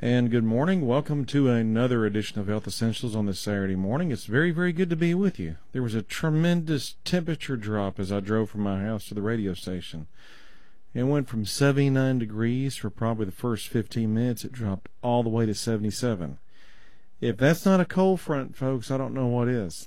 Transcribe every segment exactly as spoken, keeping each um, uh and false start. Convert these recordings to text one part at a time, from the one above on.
And good morning. Welcome to another edition of Health Essentials on this Saturday morning. It's very, very good to be with you. There was a tremendous temperature drop as I drove from my house to the radio station. It went from seventy-nine degrees for probably the first fifteen minutes. It dropped all the way to seventy-seven. If that's not a cold front, folks, I don't know what is.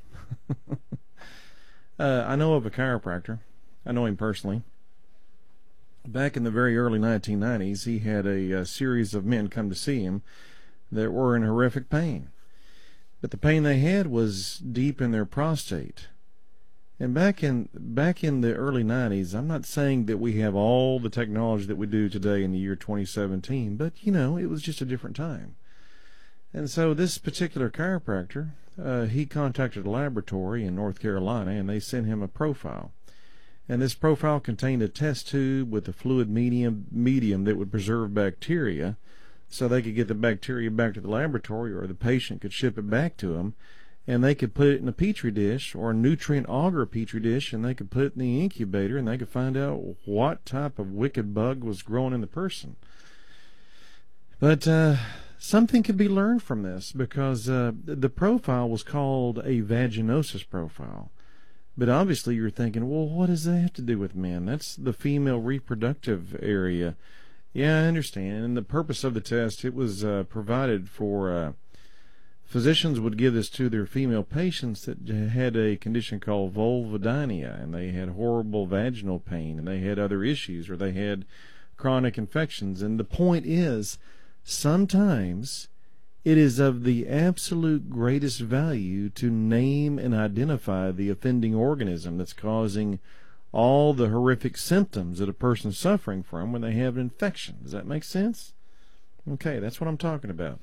uh, I know of a chiropractor. I know him personally. Back in the very early nineteen nineties, he had a, a series of men come to see him that were in horrific pain. But the pain they had was deep in their prostate. And back in back in the early nineties, I'm not saying that we have all the technology that we do today in the year twenty seventeen, but, you know, it was just a different time. And so this particular chiropractor, uh, he contacted a laboratory in North Carolina, and they sent him a profile. And this profile contained a test tube with a fluid medium medium that would preserve bacteria, so they could get the bacteria back to the laboratory, or the patient could ship it back to them, and they could put it in a petri dish or a nutrient auger petri dish, and they could put it in the incubator, and they could find out what type of wicked bug was growing in the person. But uh, something could be learned from this, because uh, the profile was called a vaginosis profile. But obviously you're thinking, well, what does that have to do with men? That's the female reproductive area. Yeah, I understand. And the purpose of the test, it was uh, provided for uh, physicians would give this to their female patients that had a condition called vulvodynia, and they had horrible vaginal pain, and they had other issues, or they had chronic infections. And the point is, sometimes it is of the absolute greatest value to name and identify the offending organism that's causing all the horrific symptoms that a person's suffering from when they have an infection. Does that make sense? Okay, that's what I'm talking about.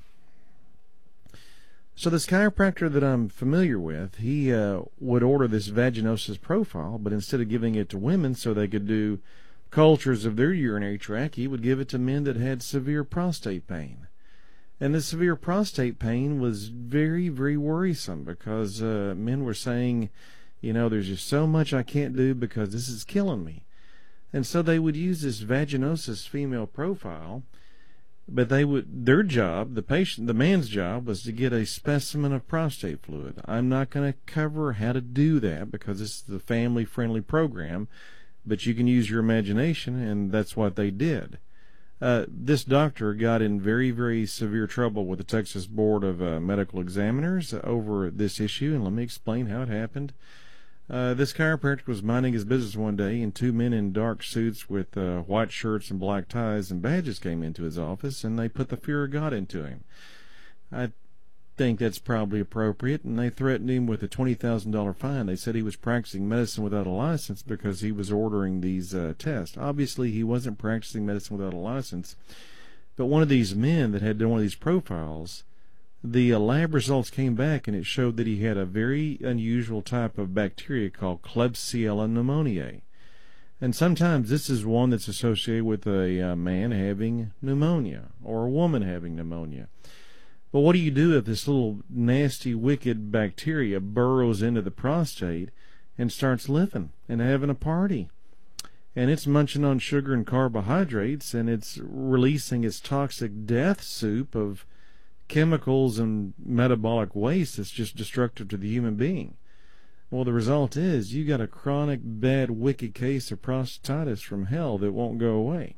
So this chiropractor that I'm familiar with, he uh, would order this vaginosis profile, but instead of giving it to women so they could do cultures of their urinary tract, he would give it to men that had severe prostate pain. And the severe prostate pain was very, very worrisome, because uh, men were saying, you know, there's just so much I can't do because this is killing me. And so they would use this vaginosis female profile, but they would, their job, the patient, the man's job, was to get a specimen of prostate fluid. I'm not going to cover how to do that because this is a family-friendly program, but you can use your imagination, and that's what they did. Uh, this doctor got in very, very severe trouble with the Texas Board of uh, Medical Examiners over this issue, and let me explain how it happened. Uh, this chiropractor was minding his business one day, and two men in dark suits with uh, white shirts and black ties and badges came into his office, and they put the fear of God into him. I think that's probably appropriate, and they threatened him with a twenty thousand dollars fine. They said he was practicing medicine without a license because he was ordering these uh, tests. Obviously, he wasn't practicing medicine without a license, but one of these men that had done one of these profiles, the uh, lab results came back, and it showed that he had a very unusual type of bacteria called Klebsiella pneumoniae. And sometimes this is one that's associated with a uh, man having pneumonia or a woman having pneumonia. But what do you do if this little nasty, wicked bacteria burrows into the prostate and starts living and having a party? And it's munching on sugar and carbohydrates, and it's releasing its toxic death soup of chemicals and metabolic waste that's just destructive to the human being. Well, the result is you got a chronic, bad, wicked case of prostatitis from hell that won't go away.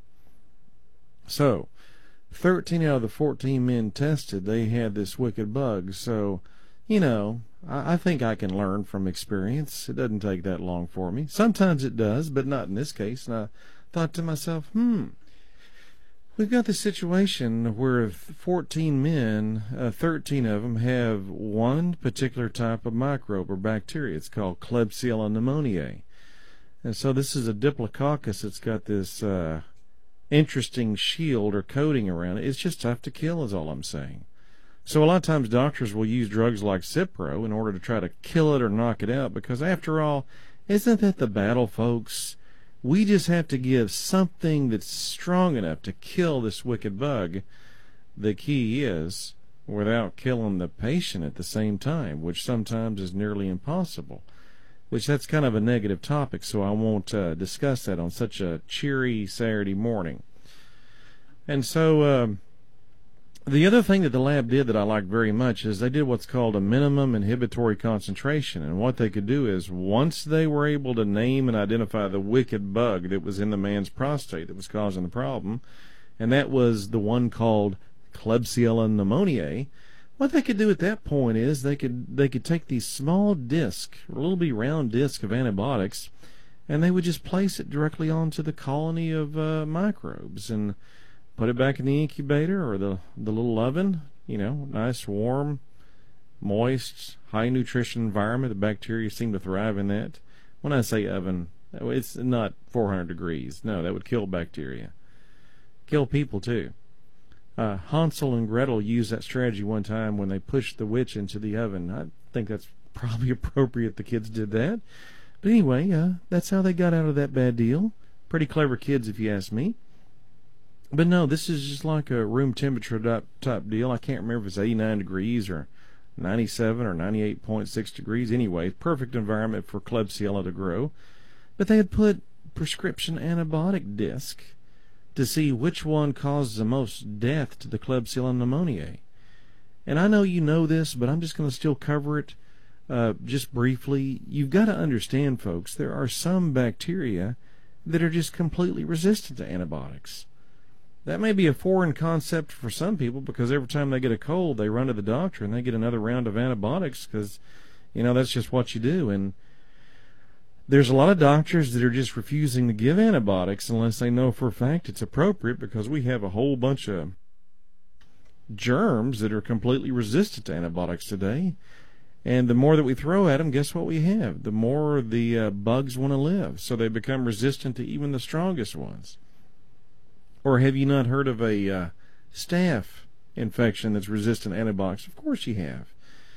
So, thirteen out of the fourteen men tested, they had this wicked bug. So, you know, I, I think I can learn from experience. It doesn't take that long for me. Sometimes it does, but not in this case. And I thought to myself, hmm, we've got this situation where fourteen men, uh, thirteen of them have one particular type of microbe or bacteria. It's called Klebsiella pneumoniae. And so this is a Diplococcus that's got this uh, interesting shield or coating around it. It's just tough to kill is all I'm saying. So a lot of times doctors will use drugs like Cipro in order to try to kill it or knock it out, because after all, isn't that the battle, folks? We just have to give something that's strong enough to kill this wicked bug. The key is without killing the patient at the same time, which sometimes is nearly impossible. Which that's kind of a negative topic, so I won't uh, discuss that on such a cheery Saturday morning. And so um, The other thing that the lab did that I liked very much is they did what's called a minimum inhibitory concentration. And what they could do is once they were able to name and identify the wicked bug that was in the man's prostate that was causing the problem, and that was the one called Klebsiella pneumoniae, what they could do at that point is they could they could take these small discs, a little bitty round disc of antibiotics, and they would just place it directly onto the colony of uh, microbes and put it back in the incubator or the, the little oven, you know, nice, warm, moist, high nutrition environment. The bacteria seem to thrive in that. When I say oven, it's not four hundred degrees. No, that would kill bacteria. Kill people, too. Uh, Hansel and Gretel used that strategy one time when they pushed the witch into the oven. I think that's probably appropriate the kids did that. But anyway, uh, that's how they got out of that bad deal. Pretty clever kids, if you ask me. But no, this is just like a room temperature type, type deal. I can't remember if it's eighty-nine degrees or ninety-seven or ninety-eight point six degrees. Anyway, perfect environment for Klebsiella to grow. But they had put prescription antibiotic disc to see which one caused the most death to the Klebsiella pneumoniae. And I know you know this, but I'm just going to still cover it uh, just briefly. You've got to understand, folks, there are some bacteria that are just completely resistant to antibiotics. That may be a foreign concept for some people because every time they get a cold, they run to the doctor and they get another round of antibiotics because, you know, that's just what you do. And there's a lot of doctors that are just refusing to give antibiotics unless they know for a fact it's appropriate because we have a whole bunch of germs that are completely resistant to antibiotics today. And the more that we throw at them, guess what we have? The more the uh, bugs want to live. So they become resistant to even the strongest ones. Or have you not heard of a uh, staph infection that's resistant to antibiotics? Of course you have.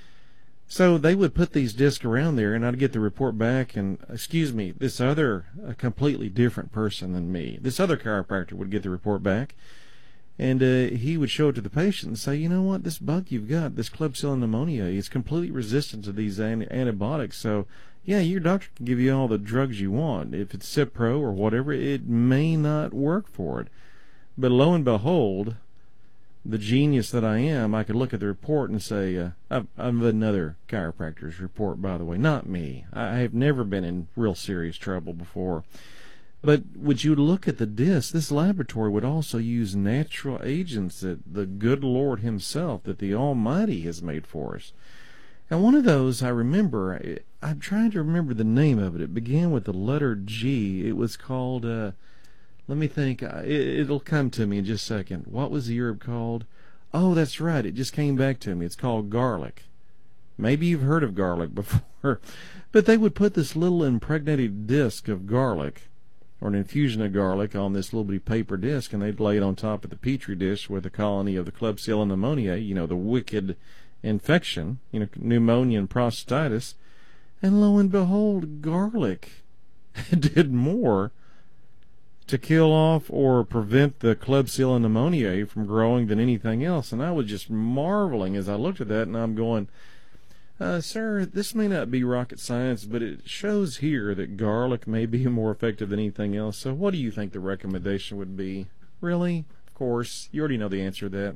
So they would put these discs around there, and I'd get the report back, and, excuse me, this other, a completely different person than me, this other chiropractor would get the report back, and uh, he would show it to the patient and say, you know what, this bug you've got, this Klebsiella pneumoniae, is completely resistant to these an- antibiotics, so yeah, your doctor can give you all the drugs you want. If it's Cipro or whatever, it may not work for it. But lo and behold, the genius that I am, I could look at the report and say, uh, I've, I've another chiropractor's report, by the way, not me. I have never been in real serious trouble before. But would you look at the disc, this laboratory would also use natural agents that the good Lord himself, that the Almighty has made for us. And one of those, I remember, I, I'm trying to remember the name of it. It began with the letter G. It was called... Uh, Let me think. It, it'll come to me in just a second. What was the herb called? Oh, that's right. It just came back to me. It's called garlic. Maybe you've heard of garlic before. But they would put this little impregnated disc of garlic, or an infusion of garlic, on this little bitty paper disc, and they'd lay it on top of the petri dish with a colony of the Klebsiella pneumoniae, you know, the wicked infection, you know, pneumonia and prostatitis. And lo and behold, garlic did more to kill off or prevent the Klebsiella pneumoniae from growing than anything else. And I was just marveling as I looked at that, and I'm going, uh, sir, this may not be rocket science, but it shows here that garlic may be more effective than anything else. So what do you think the recommendation would be? Really? Of course. You already know the answer to that.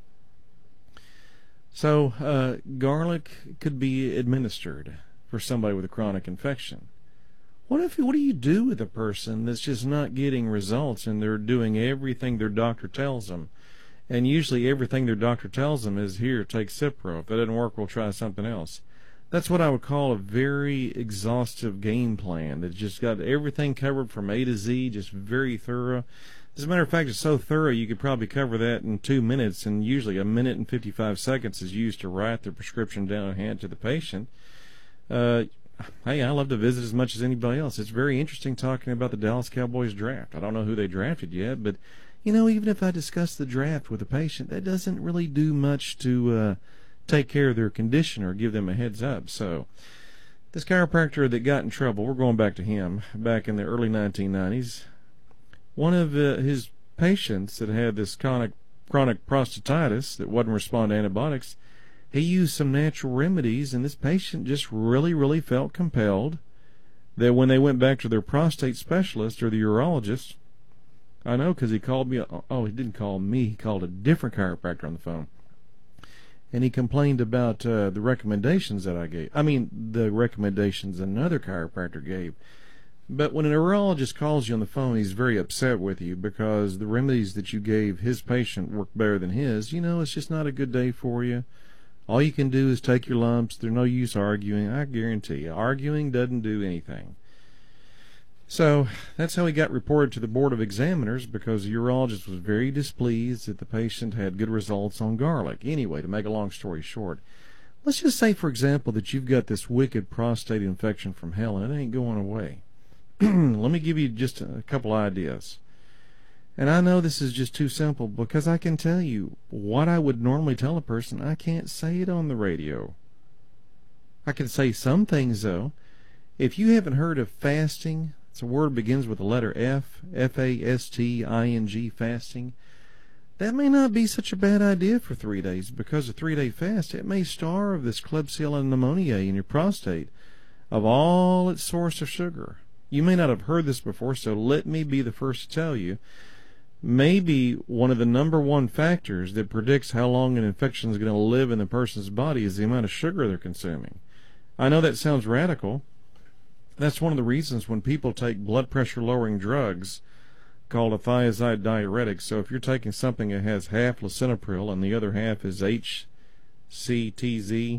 So uh, garlic could be administered for somebody with a chronic infection. What if? What do you do with a person that's just not getting results and they're doing everything their doctor tells them? And usually everything their doctor tells them is, here, take Cipro. If that doesn't work, we'll try something else. That's what I would call a very exhaustive game plan that's just got everything covered from A to Z, just very thorough. As a matter of fact, it's so thorough you could probably cover that in two minutes, and usually a minute and fifty-five seconds is used to write the prescription down and hand to the patient. Uh, Hey, I love to visit as much as anybody else. It's very interesting talking about the Dallas Cowboys draft. I don't know who they drafted yet, but, you know, even if I discuss the draft with a patient, that doesn't really do much to uh, take care of their condition or give them a heads up. So this chiropractor that got in trouble, we're going back to him, back in the early nineteen nineties. One of uh, his patients that had this chronic, chronic prostatitis that wouldn't respond to antibiotics, he used some natural remedies, and this patient just really, really felt compelled that when they went back to their prostate specialist or the urologist, I know, because he called me. Oh, he didn't call me. He called a different chiropractor on the phone. And he complained about uh, the recommendations that I gave. I mean, the recommendations another chiropractor gave. But when a neurologist calls you on the phone, he's very upset with you because the remedies that you gave his patient work better than his. You know, it's just not a good day for you. All you can do is take your lumps. There's no use arguing. I guarantee you, arguing doesn't do anything. So that's how he got reported to the Board of Examiners, because the urologist was very displeased that the patient had good results on garlic. Anyway, to make a long story short, let's just say, for example, that you've got this wicked prostate infection from hell and it ain't going away. Let me give you just a couple ideas. And I know this is just too simple, because I can tell you what I would normally tell a person. I can't say it on the radio. I can say some things, though. If you haven't heard of fasting, it's a word that begins with the letter F, F A S T I N G, fasting. That may not be such a bad idea for three days, because a three-day fast, it may starve this Klebsiella pneumoniae in your prostate of all its source of sugar. You may not have heard this before, so let me be the first to tell you. Maybe one of the number one factors that predicts how long an infection is going to live in the person's body is the amount of sugar they're consuming. I know that sounds radical. That's one of the reasons when people take blood pressure lowering drugs called a thiazide diuretic. So if you're taking something that has half lisinopril and the other half is H C T Z,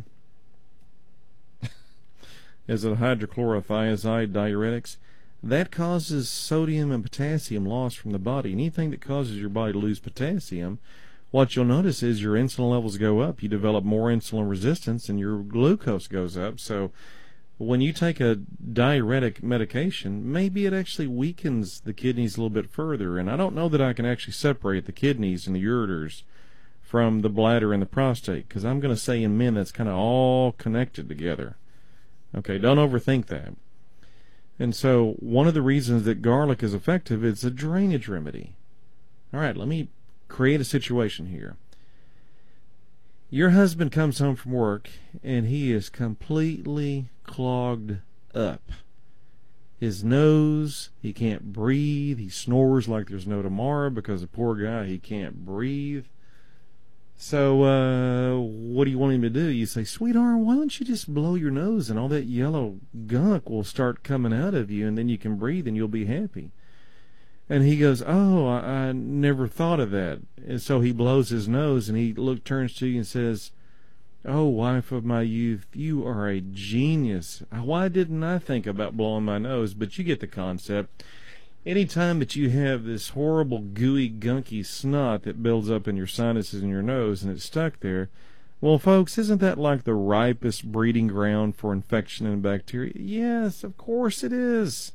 is it hydrochlorothiazide diuretics? That causes sodium and potassium loss from the body. Anything that causes your body to lose potassium, what you'll notice is your insulin levels go up. You develop more insulin resistance and your glucose goes up. So when you take a diuretic medication, maybe it actually weakens the kidneys a little bit further. And I don't know that I can actually separate the kidneys and the ureters from the bladder and the prostate, because I'm going to say in men that's kind of all connected together. Okay, don't overthink that. And so one of the reasons that garlic is effective is a drainage remedy. All right, let me create a situation here. Your husband comes home from work and he is completely clogged up. His nose, he can't breathe. He snores like there's no tomorrow because the poor guy, he can't breathe. So uh, what do you want him to do? You say, sweetheart, why don't you just blow your nose and all that yellow gunk will start coming out of you and then you can breathe and you'll be happy. And he goes, oh, I, I never thought of that. And so he blows his nose and he look, turns to you and says, oh, wife of my youth, you are a genius. Why didn't I think about blowing my nose? But you get the concept. Anytime that you have this horrible, gooey, gunky snot that builds up in your sinuses and your nose and it's stuck there, well, folks, isn't that like the ripest breeding ground for infection and bacteria? Yes, of course it is.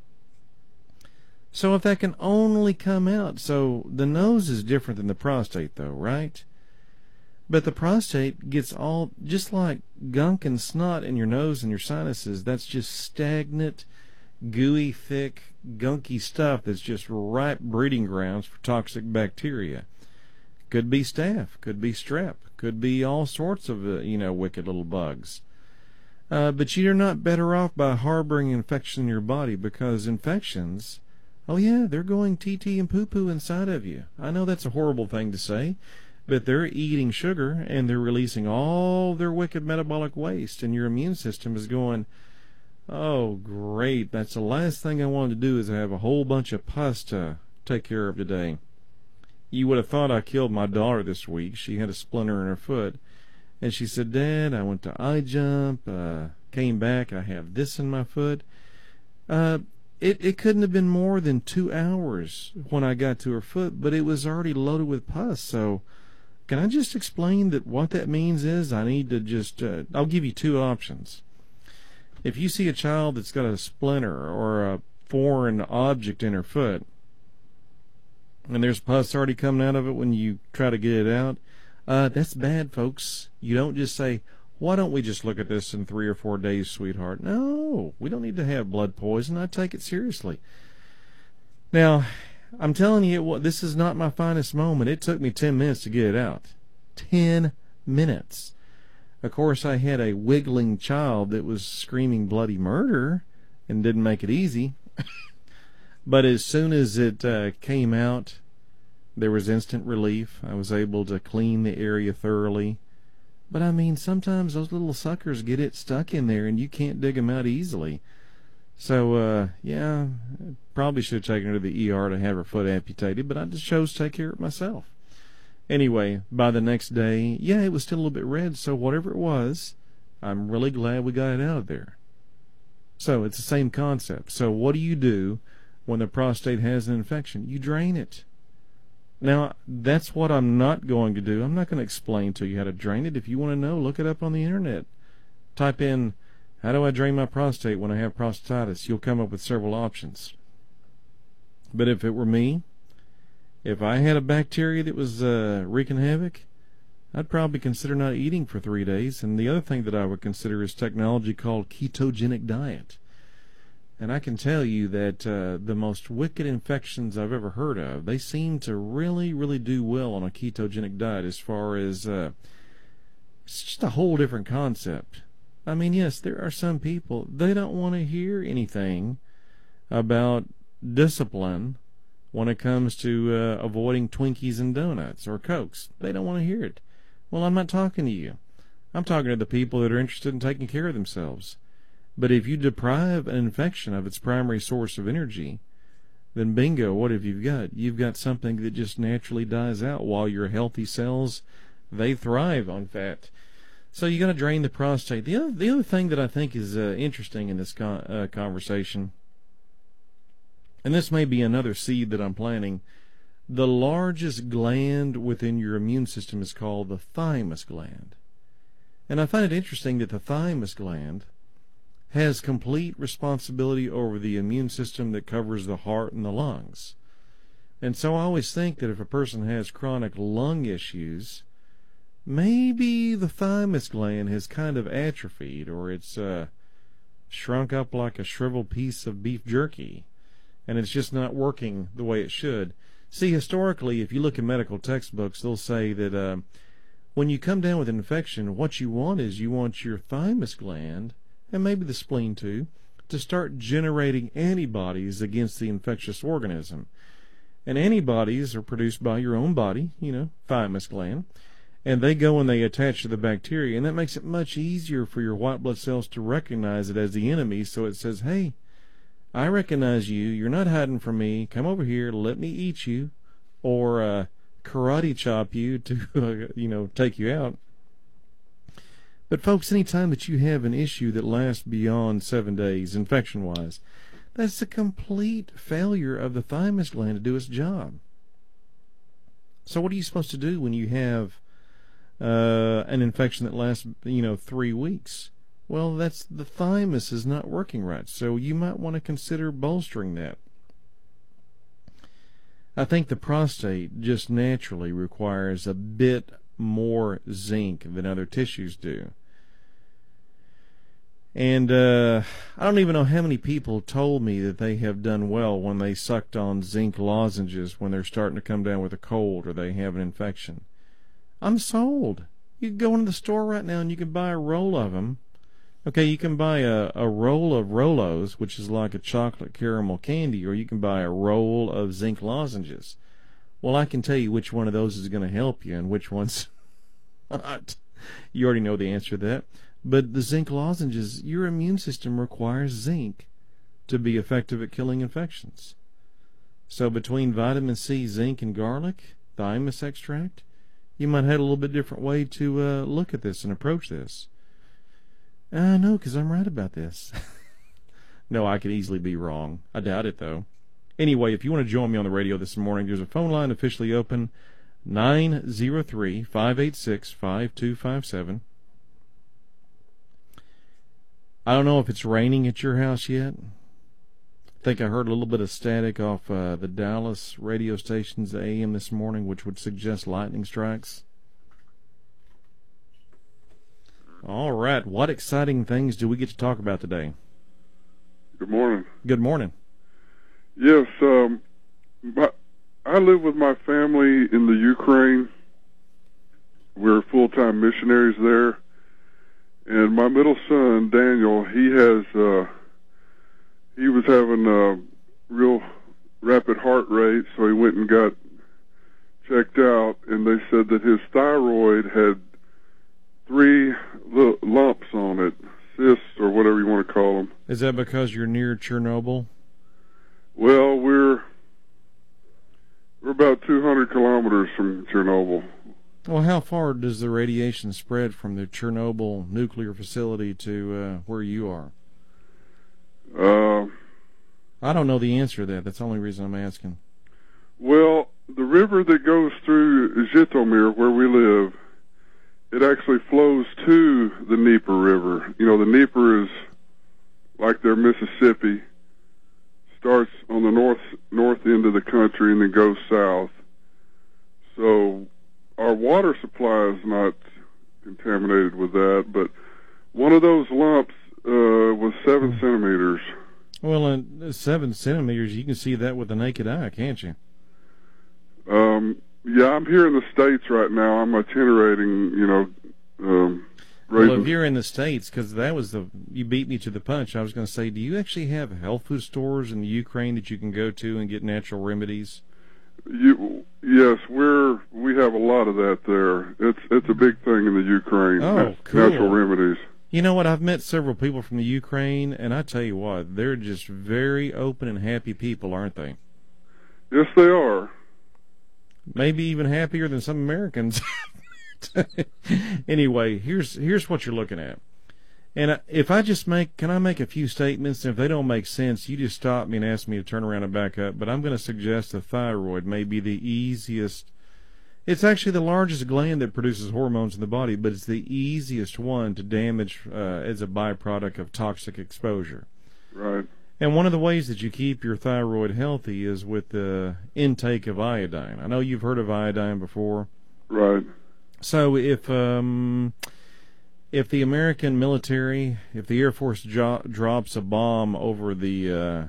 So if that can only come out, so the nose is different than the prostate, though, right? But the prostate gets all, just like gunk and snot in your nose and your sinuses, that's just stagnant, gooey, thick, gunky stuff that's just ripe breeding grounds for toxic bacteria. Could be staph, could be strep, could be all sorts of, uh, you know, wicked little bugs. Uh, but you're not better off by harboring infection in your body, because infections, oh yeah, they're going T T and poo-poo inside of you. I know that's a horrible thing to say, but they're eating sugar and they're releasing all their wicked metabolic waste, and your immune system is going, oh, great, that's the last thing I wanted to do is have a whole bunch of pus to take care of today. You would have thought I killed my daughter this week. She had a splinter in her foot. And she said, Dad, I went to iJump, uh, came back, I have this in my foot. Uh, it, it couldn't have been more than two hours when I got to her foot, but it was already loaded with pus. So can I just explain that what that means is I need to just, uh, I'll give you two options. If you see a child that's got a splinter or a foreign object in her foot, and there's pus already coming out of it when you try to get it out, uh, that's bad, folks. You don't just say, why don't we just look at this in three or four days, sweetheart? No, we don't need to have blood poison. I take it seriously. Now, I'm telling you, what, this is not my finest moment. It took me ten minutes to get it out. Ten minutes. Of course, I had a wiggling child that was screaming bloody murder and didn't make it easy. But as soon as it uh, came out, there was instant relief. I was able to clean the area thoroughly. But, I mean, sometimes those little suckers get it stuck in there, and you can't dig them out easily. So, uh, yeah, probably should have taken her to the E R to have her foot amputated, but I just chose to take care of it myself. Anyway, by the next day, yeah, it was still a little bit red, so whatever it was, I'm really glad we got it out of there. So, it's the same concept. So, what do you do when the prostate has an infection? You drain it. Now, that's what I'm not going to do. I'm not going to explain to you how to drain it. If you want to know, look it up on the internet. Type in, how do I drain my prostate when I have prostatitis? You'll come up with several options. But if it were me, if I had a bacteria that was uh, wreaking havoc, I'd probably consider not eating for three days. And the other thing that I would consider is technology called ketogenic diet. And I can tell you that uh, the most wicked infections I've ever heard of, they seem to really, really do well on a ketogenic diet as far as uh, it's just a whole different concept. I mean, yes, there are some people, they don't want to hear anything about discipline when it comes to uh, avoiding Twinkies and donuts or Cokes. They don't want to hear it. Well, I'm not talking to you. I'm talking to the people that are interested in taking care of themselves. But if you deprive an infection of its primary source of energy, then bingo, what have you got? You've got something that just naturally dies out while your healthy cells, they thrive on fat. So you got to drain the prostate. The other, the other thing that I think is uh, interesting in this con- uh, conversation, and this may be another seed that I'm planting, the largest gland within your immune system is called the thymus gland. And I find it interesting that the thymus gland has complete responsibility over the immune system that covers the heart and the lungs. And so I always think that if a person has chronic lung issues, maybe the thymus gland has kind of atrophied, or it's uh, shrunk up like a shriveled piece of beef jerky, and it's just not working the way it should. See, historically, if you look at medical textbooks, they'll say that uh, when you come down with an infection, what you want is you want your thymus gland, and maybe the spleen too, to start generating antibodies against the infectious organism. And antibodies are produced by your own body, you know, thymus gland, and they go and they attach to the bacteria, and that makes it much easier for your white blood cells to recognize it as the enemy, so it says, hey, I recognize you, you're not hiding from me, come over here, let me eat you, or uh, karate chop you to, uh, you know, take you out. But folks, any time that you have an issue that lasts beyond seven days, infection-wise, that's a complete failure of the thymus gland to do its job. So what are you supposed to do when you have uh, an infection that lasts, you know, three weeks? Well, that's the thymus is not working right, so you might want to consider bolstering that. I think the prostate just naturally requires a bit more zinc than other tissues do. And uh, I don't even know how many people told me that they have done well when they sucked on zinc lozenges when they're starting to come down with a cold or they have an infection. I'm sold. You can go into the store right now and you can buy a roll of them. Okay, you can buy a, a roll of Rolos, which is like a chocolate caramel candy, or you can buy a roll of zinc lozenges. Well, I can tell you which one of those is going to help you and which one's not. You already know the answer to that. But the zinc lozenges, your immune system requires zinc to be effective at killing infections. So between vitamin C, zinc, and garlic, thymus extract, you might have a little bit different way to uh, look at this and approach this. I know, because I'm right about this. No, I could easily be wrong. I doubt it, though. Anyway, if you want to join me on the radio this morning, there's a phone line officially open, nine zero three, five eight six, five two five seven. I don't know if it's raining at your house yet. I think I heard a little bit of static off uh, the Dallas radio stations A M this morning, which would suggest lightning strikes. All right, what exciting things do we get to talk about today? Good morning. Good morning. Yes, um, my, I live with my family in the Ukraine. We're full-time missionaries there. And my middle son, Daniel, he has, uh, he was having uh, real rapid heart rate, so he went and got checked out, and they said that his thyroid had three little lumps on it, cysts or whatever you want to call them. Is that because you're near Chernobyl? Well, we're we're about two hundred kilometers from Chernobyl. Well, how far does the radiation spread from the Chernobyl nuclear facility to uh, where you are? Uh, I don't know the answer to that. That's the only reason I'm asking. Well, the river that goes through Zhytomyr, where we live, it actually flows to the Dnieper River. You know, the Dnieper is like their Mississippi, starts on the north north end of the country and then goes south. So our water supply is not contaminated with that, but one of those lumps uh, was seven centimeters. Well, uh, seven centimeters, you can see that with the naked eye, can't you? Um, yeah, I'm here in the States right now. I'm itinerating, you know. Um, well, if you're in the States, because that was the, you beat me to the punch. I was going to say, do you actually have health food stores in the Ukraine that you can go to and get natural remedies? You, yes, we're we have a lot of that there. It's it's a big thing in the Ukraine. Oh, cool. Natural remedies. You know what? I've met several people from the Ukraine, and I tell you what, they're just very open and happy people, aren't they? Yes, they are. Maybe even happier than some Americans. Anyway, here's here's what you're looking at. And if I just make, can I make a few statements? And if they don't make sense, you just stop me and ask me to turn around and back up. But I'm going to suggest the thyroid may be the easiest. It's actually the largest gland that produces hormones in the body, but it's the easiest one to damage uh, as a byproduct of toxic exposure. Right. And one of the ways that you keep your thyroid healthy is with the intake of iodine. I know you've heard of iodine before. Right. So if um, if the American military, if the Air Force jo- drops a bomb over the uh,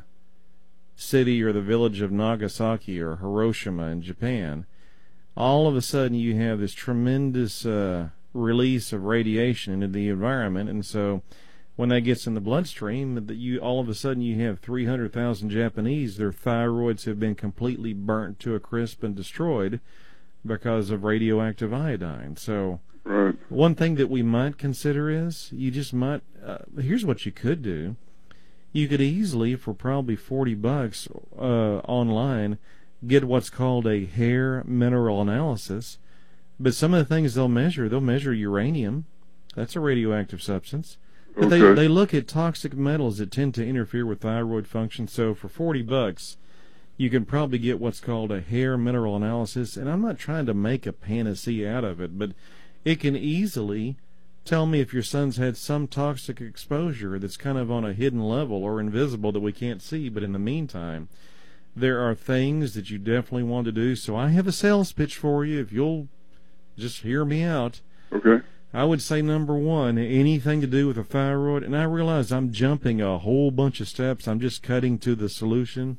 city or the village of Nagasaki or Hiroshima in Japan, all of a sudden you have this tremendous uh, release of radiation into the environment, and so when that gets in the bloodstream, that you all of a sudden you have three hundred thousand Japanese, their thyroids have been completely burnt to a crisp and destroyed because of radioactive iodine. So right. One thing that we might consider is you just might, uh, here's what you could do. You could easily, for probably forty bucks uh, online, get what's called a hair mineral analysis. But some of the things they'll measure, they'll measure uranium. That's a radioactive substance. But Okay. they, they look at toxic metals that tend to interfere with thyroid function. So for forty bucks, you can probably get what's called a hair mineral analysis. And I'm not trying to make a panacea out of it, but it can easily tell me if your son's had some toxic exposure that's kind of on a hidden level or invisible that we can't see. But in the meantime, there are things that you definitely want to do. So I have a sales pitch for you if you'll just hear me out. Okay. I would say number one, anything to do with the thyroid, and I realize I'm jumping a whole bunch of steps. I'm just cutting to the solution.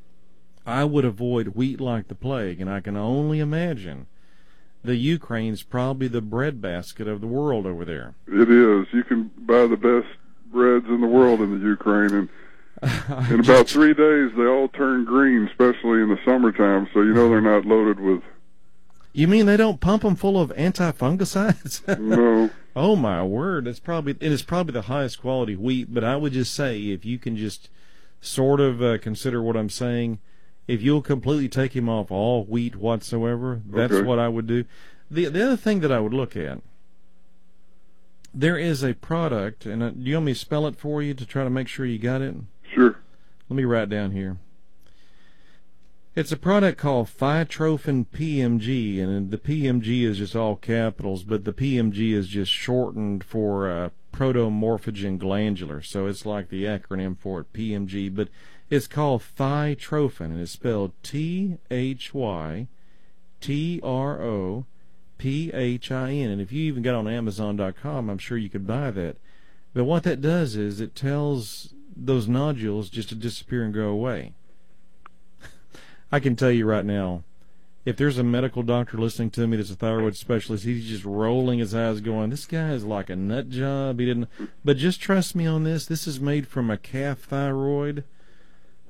I would avoid wheat like the plague, and I can only imagine the Ukraine's probably the breadbasket of the world over there. It is. You can buy the best breads in the world in the Ukraine, and in about three days they all turn green, especially in the summertime, so you know they're not loaded with... You mean they don't pump them full of anti-fungicides? No. Oh, my word. It's probably, it is probably the highest quality wheat, but I would just say if you can just sort of uh, consider what I'm saying, if you'll completely take him off all wheat whatsoever, that's Okay. what I would do. The, the other thing that I would look at, there is a product, and uh, do you want me to spell it for you to try to make sure you got it? Sure. Let me write down here. It's a product called Phytrophin P M G, and the P M G is just all capitals, but the P M G is just shortened for uh, protomorphogen glandular, so it's like the acronym for it, P M G, but it's called Phytrophin, and it's spelled T H Y T R O P H I N, and if you even got on Amazon dot com, I'm sure you could buy that. But what that does is it tells those nodules just to disappear and go away. I can tell you right now, if there's a medical doctor listening to me that's a thyroid specialist, he's just rolling his eyes going, this guy is like a nut job. He didn't. But just trust me on this. This is made from a calf thyroid.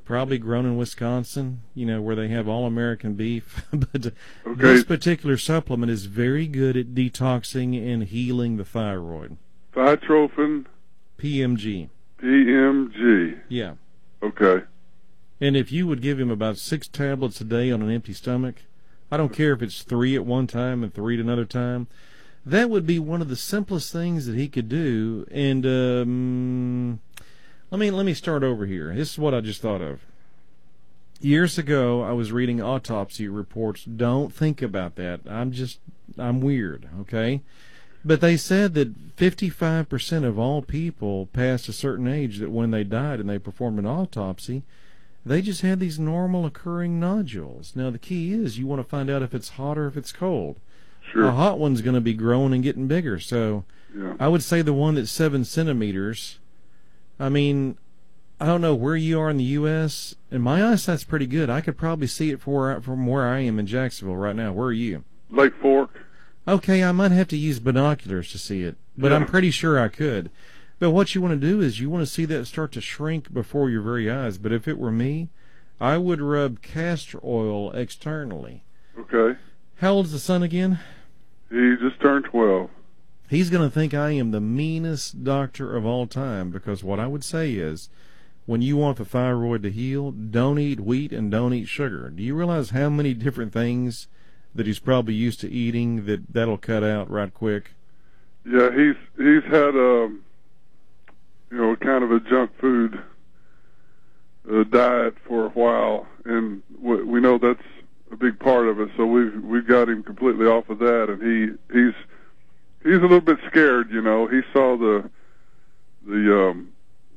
Probably grown in Wisconsin, you know, where they have all-American beef. But Okay. this particular supplement is very good at detoxing and healing the thyroid. Thytrophin P M G. P M G. Yeah. Okay. And if you would give him about six tablets a day on an empty stomach, I don't care if it's three at one time and three at another time, that would be one of the simplest things that he could do. And um, let me let me start over here. This is what I just thought of. Years ago, I was reading autopsy reports. Don't think about that. I'm just, I'm weird, okay? But they said that fifty-five percent of all people past a certain age, that when they died and they performed an autopsy, they just had these normal occurring nodules. Now, the key is you want to find out if it's hot or if it's cold. Sure. A hot one's going to be growing and getting bigger. So Yeah. I would say the one that's seven centimeters, I mean, I don't know where you are in the U S, and my eyesight's pretty good. I could probably see it for, from where I am in Jacksonville right now. Where are you? Lake Fork. Okay, I might have to use binoculars to see it, but Yeah. I'm pretty sure I could. But what you want to do is you want to see that start to shrink before your very eyes. But if it were me, I would rub castor oil externally. Okay. How old's the son again? He just turned twelve. He's going to think I am the meanest doctor of all time, because what I would say is, when you want the thyroid to heal, don't eat wheat and don't eat sugar. Do you realize how many different things that he's probably used to eating that that'll cut out right quick? Yeah, he's he's had um, you know, kind of a junk food uh, diet for a while, and we, we know that's a big part of it. So we've we've got him completely off of that, and he he's he's a little bit scared. You know, he saw the the um,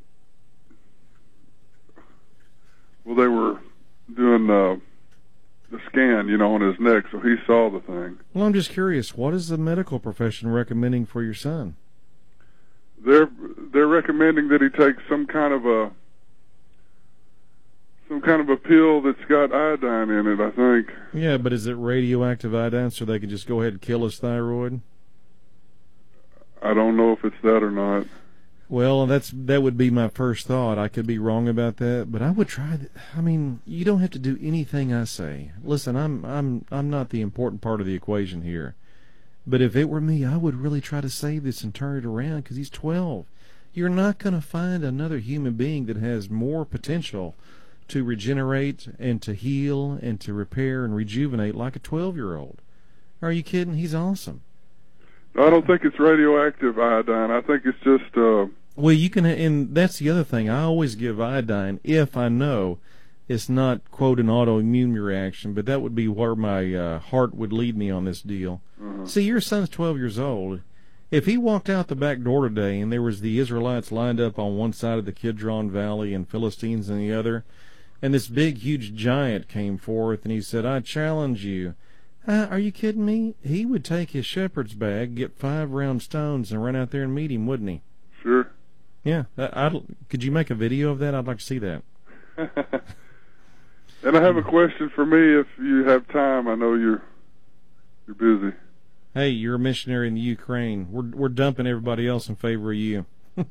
well, they were doing uh, the scan, you know, on his neck, so he saw the thing. Well, I'm just curious, what is the medical profession recommending for your son? They're they're recommending that he take some kind of a some kind of a pill that's got iodine in it, I think. Yeah, but is it radioactive iodine so they can just go ahead and kill his thyroid? I don't know if it's that or not. Well, that's that would be my first thought. I could be wrong about that, but I would try. Th- I mean, you don't have to do anything I say. Listen, I'm I'm I'm not the important part of the equation here. But if it were me, I would really try to save this and turn it around, because he's twelve. You're not going to find another human being that has more potential to regenerate and to heal and to repair and rejuvenate like a twelve-year-old. Are you kidding? He's awesome. I don't think it's radioactive iodine. I think it's just uh, Well, you can, and that's the other thing. I always give iodine if I know it's not, quote, an autoimmune reaction, but that would be where my uh, heart would lead me on this deal. uh, See, your son's twelve years old. If he walked out the back door today and there was the Israelites lined up on one side of the Kidron Valley and Philistines on the other, and this big, huge giant came forth and he said, "I challenge you," Uh, are you kidding me? He would take his shepherd's bag, get five round stones, and run out there and meet him, wouldn't he? sure. Yeah. I, I'd, could you make a video of that? I'd like to see that. And I have a question for me if you have time. I know you're you're busy. Hey, you're a missionary in the Ukraine. We're we're dumping everybody else in favor of you.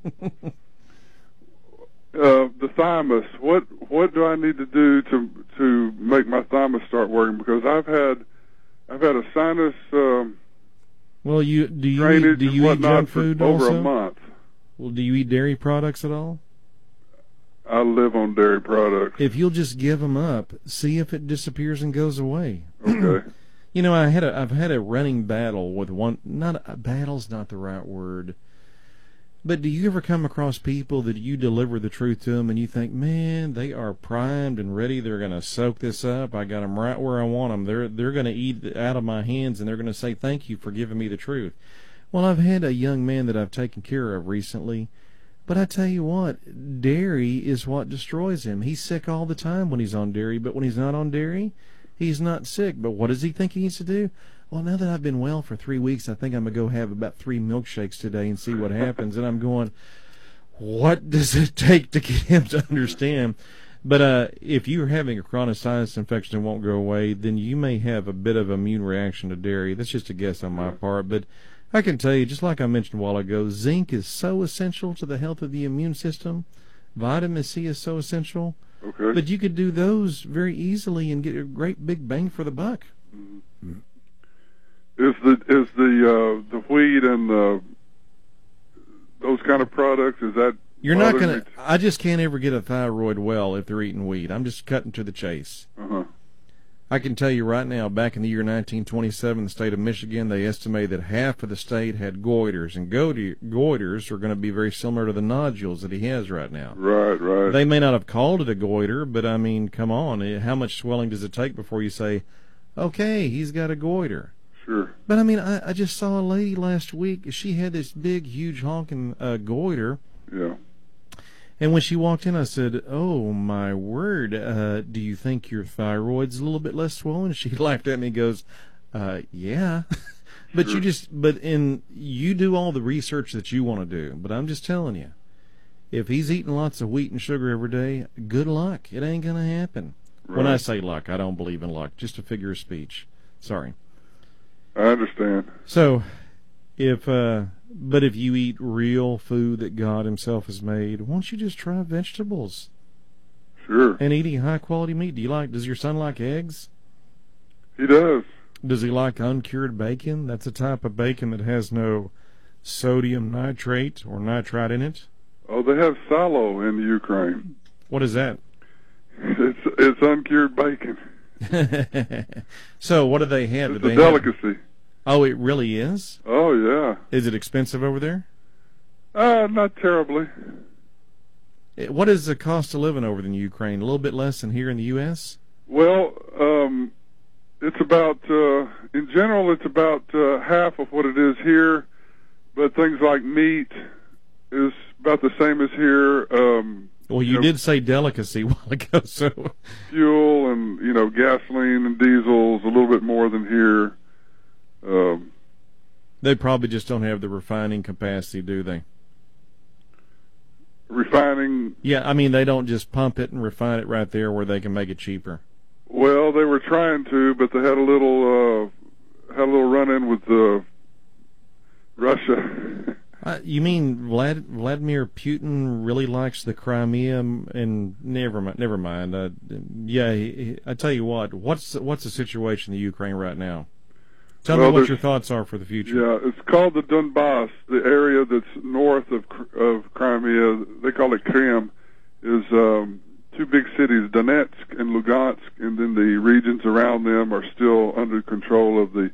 Uh, the thymus. What what do I need to do to to make my thymus start working? Because I've had I've had a sinus um, Well, you do you drainage eat, do and you eat whatnot junk for food over also? a month. Well, do you eat dairy products at all? I live on dairy products. If you'll just give them up, see if it disappears and goes away. Okay. You know, I had a I've had a running battle with one. Not a battle's not the right word. But do you ever come across people that you deliver the truth to them and you think, man, they are primed and ready. They're going to soak this up. I got them right where I want them. They're they're going to eat out of my hands, and they're going to say thank you for giving me the truth. Well, I've had a young man that I've taken care of recently, but I tell you what, dairy is what destroys him. He's sick all the time when he's on dairy, but when he's not on dairy, he's not sick. But what does he think he needs to do? Well, now that I've been well for three weeks, I think I'm going to go have about three milkshakes today and see what happens. And I'm going, what does it take to get him to understand? But uh, if you're having a chronic sinus infection and won't go away, then you may have a bit of immune reaction to dairy. That's just a guess on my part. But I can tell you, just like I mentioned a while ago, zinc is so essential to the health of the immune system. Vitamin C is so essential. Okay. But you could do those very easily and get a great big bang for the buck. Mm-hmm. Is the is the uh, the wheat and the those kind of products, is that You're not bothering going me to. I just can't ever get a thyroid well if they're eating wheat. I'm just cutting to the chase. Uh-huh. I can tell you right now, back in the year nineteen twenty-seven, the state of Michigan, they estimated that half of the state had goiters, and goiter, goiters are going to be very similar to the nodules that he has right now. Right, right. They may not have called it a goiter, but I mean, come on, eh, how much swelling does it take before you say, okay, he's got a goiter? Sure. But I mean, I, I just saw a lady last week. She had this big, huge honking uh, goiter. Yeah. And when she walked in, I said, oh, my word, uh, do you think your thyroid's a little bit less swollen? She laughed at me and goes, uh, yeah. But Sure. you just, but in, you do all the research that you want to do. But I'm just telling you, if he's eating lots of wheat and sugar every day, good luck. It ain't going to happen. Right. When I say luck, I don't believe in luck. Just a figure of speech. Sorry. I understand. So, if, uh, but if you eat real food that God himself has made, won't you just try vegetables Sure. and eating high quality meat? Do you like, does your son like eggs? He does. Does he like uncured bacon? That's a type of bacon that has no sodium nitrate or nitrite in it. Oh, they have salo in the Ukraine. What is that? It's it's uncured bacon. So what do they have? It's Do a they have- delicacy. Oh, it really is? Oh, yeah. Is it expensive over there? Uh, not terribly. Eh, What is the cost of living over in Ukraine? A little bit less than here in the U S? Well, um, it's about, uh, in general, it's about uh, half of what it is here, but things like meat is about the same as here. Um, Well, you you know, did say delicacy a while ago, so fuel and, you know, gasoline and diesels a little bit more than here. Um, they probably just don't have the refining capacity, do they? refining, Yeah, I mean, they don't just pump it and refine it right there where they can make it cheaper. well, they were trying to, but they had a little, uh, had a little run-in with uh, Russia. Uh, you mean Vlad, Vladimir Putin really likes the Crimea? And never mind. Never mind. Uh, yeah, he, he, I tell you what. What's what's the situation in the Ukraine right now? Tell Well, me what there's- your thoughts are for the future. Yeah, it's called the Donbass, the area that's north of of Crimea. They call it Krim. Is um, two big cities, Donetsk and Lugansk, and then the regions around them are still under control of the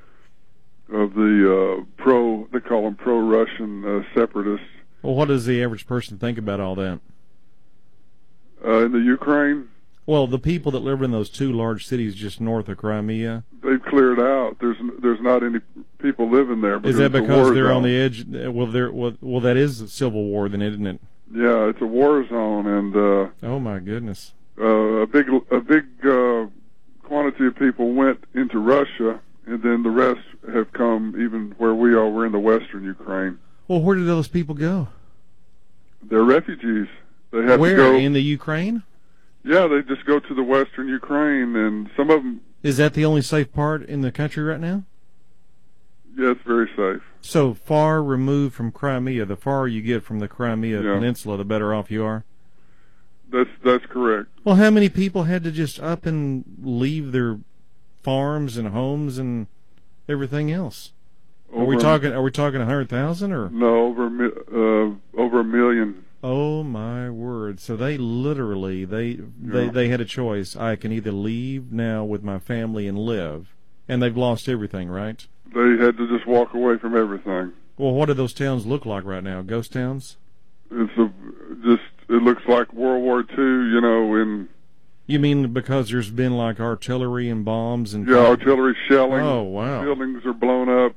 of the uh, pro. They call them pro-Russian uh, separatists Well, what does the average person think about all that? uh, in the Ukraine. Well, the people that live in those two large cities just north of Crimea, They've cleared out. There's there's not any people living there. is that it's a because war they're on zone. the edge? Well, they're well, well, that is a civil war, then, isn't it? Yeah, it's a war zone, and uh, Oh my goodness! uh, a big a big uh, quantity of people went into Russia, and then the rest have come even where we are. We're in the western Ukraine. Well, where did those people go? They're refugees. They have Where to go. in the Ukraine? Yeah, they just go to the western Ukraine, and some of them. Is that the only safe part in the country right now? Yeah, it's very safe. So far removed from Crimea, the farther you get from the Crimea Yeah. Peninsula, the better off you are. That's that's correct. Well, how many people had to just up and leave their farms and homes and everything else? Are we Over- talking? Are we talking a hundred thousand or? No, over a mi- uh, over a million. Oh my word! So they literally they they Yeah. they had a choice. I can either leave now with my family and live, and they've lost everything, right? They had to just walk away from everything. Well, what do those towns look like right now? Ghost towns? It's a, just it looks like World War Two, you know, in You mean because there's been like artillery and bombs and yeah, artillery shelling. Oh wow! Buildings are blown up,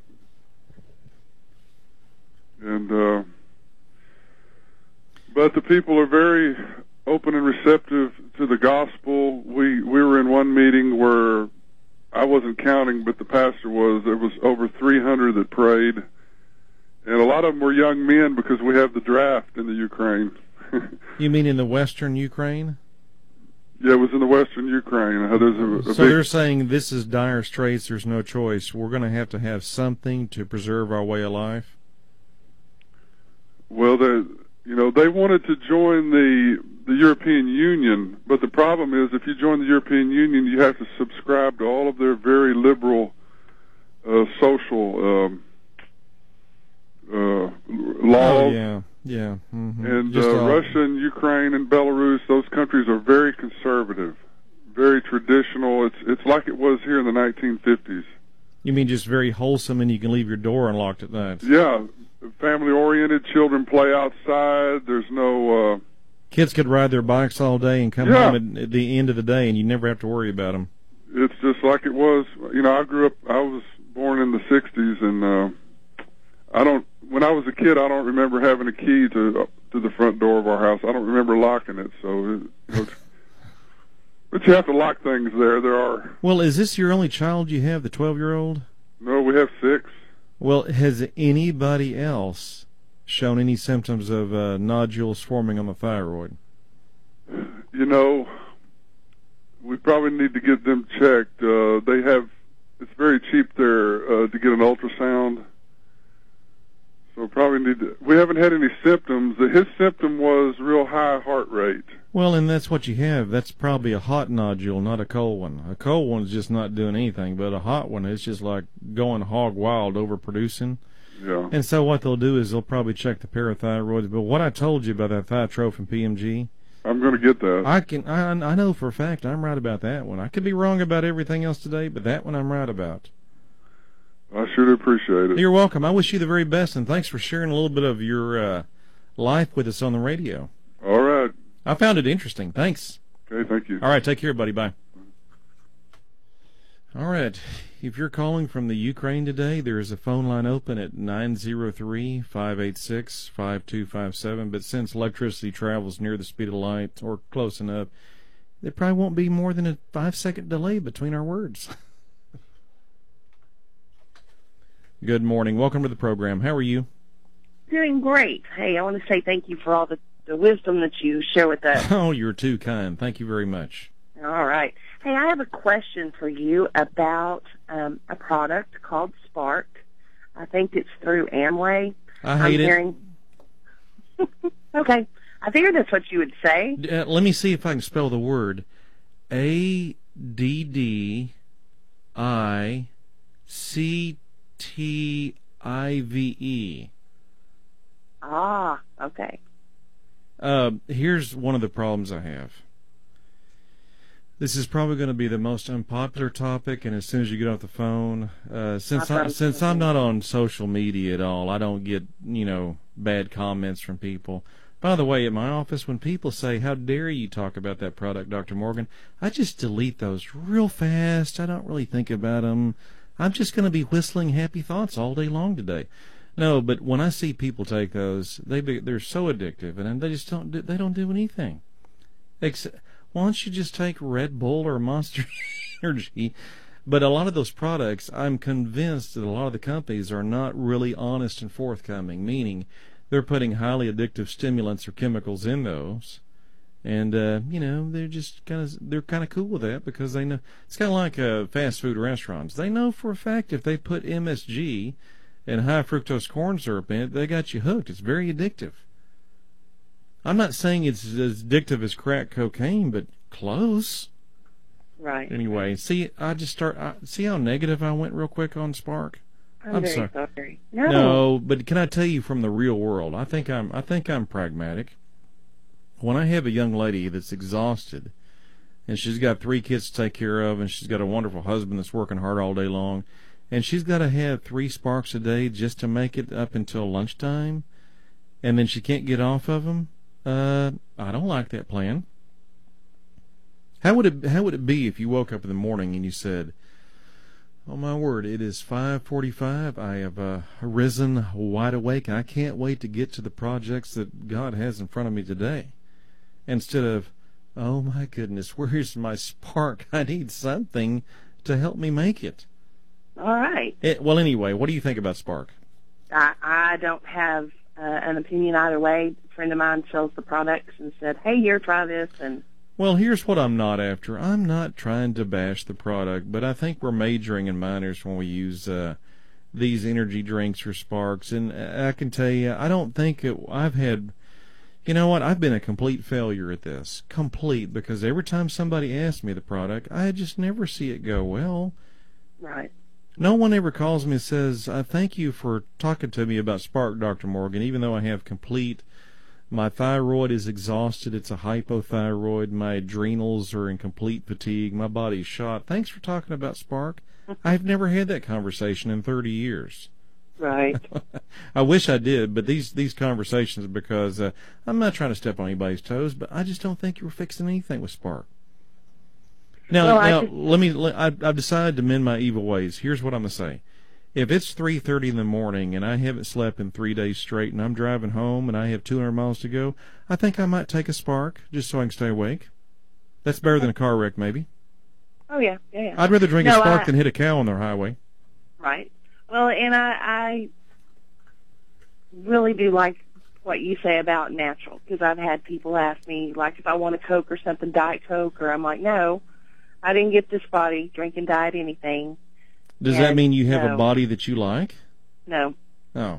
and uh, but the people are very open and receptive to the gospel. We we were in one meeting where I wasn't counting, but the pastor was. There was over three hundred that prayed, and a lot of them were young men because we have the draft in the Ukraine. You mean in the western Ukraine? Yeah, it was in the western Ukraine. Uh, There's a, a So big, they're saying this is dire straits. There's no choice. We're going to have to have something to preserve our way of life. well, they you know they wanted to join the the European Union, but the problem is if you join the European Union, you have to subscribe to all of their very liberal uh, social um, uh, laws. Oh, yeah, yeah. Mm-hmm. And Just uh, all- Russia and Ukraine and Belarus, those countries are very conservative, very traditional. It's it's like it was here in the nineteen fifties. You mean just very wholesome, and you can leave your door unlocked at night? Yeah, family-oriented. Children play outside. There's no... Uh, Kids could ride their bikes all day and come Yeah. home at, at the end of the day, and you never have to worry about them. It's just like it was. You know, I grew up. I was born in the sixties, and uh, I don't. When I was a kid, I don't remember having a key to to the front door of our house. I don't remember locking it. So, it, you know, it's, but you have to lock things there. There are. Well, is this your only child you have, the twelve-year-old? No, we have six. Well, has anybody else shown any symptoms of uh, nodules forming on the thyroid? You know, we probably need to get them checked. Uh, they have. It's very cheap there uh, to get an ultrasound. So probably need to. We haven't had any symptoms. His symptom was real high heart rate. Well, and that's what you have. That's probably a hot nodule, not a cold one. A cold one's just not doing anything, but a hot one is just like going hog wild, overproducing. Yeah. And so what they'll do is they'll probably check the parathyroids. But what I told you about that Thytrophin P M G, I'm going to get that. I can I, I know for a fact I'm right about that one. I could be wrong about everything else today, but that one I'm right about. I sure do appreciate it. You're welcome. I wish you the very best, and thanks for sharing a little bit of your uh, life with us on the radio. All right. I found it interesting. Thanks. Okay, thank you. All right, take care, buddy. Bye. All right. If you're calling from the Ukraine today, there is a phone line open at nine zero three, five eight six, five two five seven. But since electricity travels near the speed of light, or close enough, there probably won't be more than a five-second delay between our words. Good morning. Welcome to the program. How are you? Doing great. Hey, I want to say thank you for all the, the wisdom that you share with us. Oh, you're too kind. Thank you very much. All right. Hey, I have a question for you about um, a product called Spark. I think it's through Amway. I hate I'm it. hearing... Okay. I figured that's what you would say. Uh, let me see if I can spell the word. A D D I C T I V E. Ah, okay. Uh, here's one of the problems I have. This is probably going to be the most unpopular topic, and as soon as you get off the phone, uh, since I, since I'm not on social media at all, I don't get, you know, bad comments from people. By the way, at my office, when people say, "How dare you talk about that product, Doctor Morgan," I just delete those real fast. I don't really think about them. I'm just going to be whistling happy thoughts all day long today. No, but when I see people take those, they be, they're so addictive, and they just don't do, they don't do anything. Except, why don't you just take Red Bull or Monster Energy? But a lot of those products, I'm convinced that a lot of the companies are not really honest and forthcoming, meaning they're putting highly addictive stimulants or chemicals in those, and uh, you know they're just kind of they're kind of cool with that because they know it's kind of like uh, fast food restaurants. They know for a fact if they put M S G and high fructose corn syrup in it, they got you hooked. It's very addictive. I'm not saying it's as addictive as crack cocaine, but close. Right. Anyway, see, I just start. I, see how negative I went real quick on Spark. I'm, I'm very sorry. sorry. No. No, but can I tell you from the real world? I think I'm. I think I'm pragmatic. When I have a young lady that's exhausted, and she's got three kids to take care of, and she's got a wonderful husband that's working hard all day long, and she's got to have three Sparks a day just to make it up until lunchtime, and then she can't get off of them. Uh, I don't like that plan. How would it How would it be if you woke up in the morning and you said, "Oh my word, it is five forty-five. I have uh, risen wide awake. I can't wait to get to the projects that God has in front of me today." Instead of, "Oh my goodness, where's my Spark? I need something to help me make it." All right. It, well, anyway, what do you think about Spark? I, I don't have uh, an opinion either way. A friend of mine sells the products and said, "Hey, here, try this." And Well, here's what I'm not after. I'm not trying to bash the product, but I think we're majoring in minors when we use uh, these energy drinks or Sparks. And I can tell you, I don't think it, I've had, You know what? I've been a complete failure at this. Complete, because every time somebody asks me the product, I just never see it go well. Right. No one ever calls me and says, I thank you for talking to me about Spark, Doctor Morgan, even though I have complete, my thyroid is exhausted, it's a hypothyroid, my adrenals are in complete fatigue, my body's shot. Thanks for talking about Spark. I've never had that conversation in thirty years. Right. I wish I did, but these these conversations, because uh, I'm not trying to step on anybody's toes, but I just don't think you were fixing anything with Spark. Now, well, now just... let me. Let, I, I've decided to mend my evil ways. Here's what I'm gonna say: if it's three thirty in the morning and I haven't slept in three days straight, and I'm driving home and I have two hundred miles to go, I think I might take a Spark just so I can stay awake. That's better than a car wreck, maybe. Oh yeah, yeah. yeah. I'd rather drink no, a Spark I... than hit a cow on their highway. Right. Well, and I, I really do like what you say about natural, because I've had people ask me, like, if I want a Coke or something, Diet Coke, or I'm like, no, I didn't get this body drinking Diet anything. Does and, that mean you have no. a body that you like? No. Oh.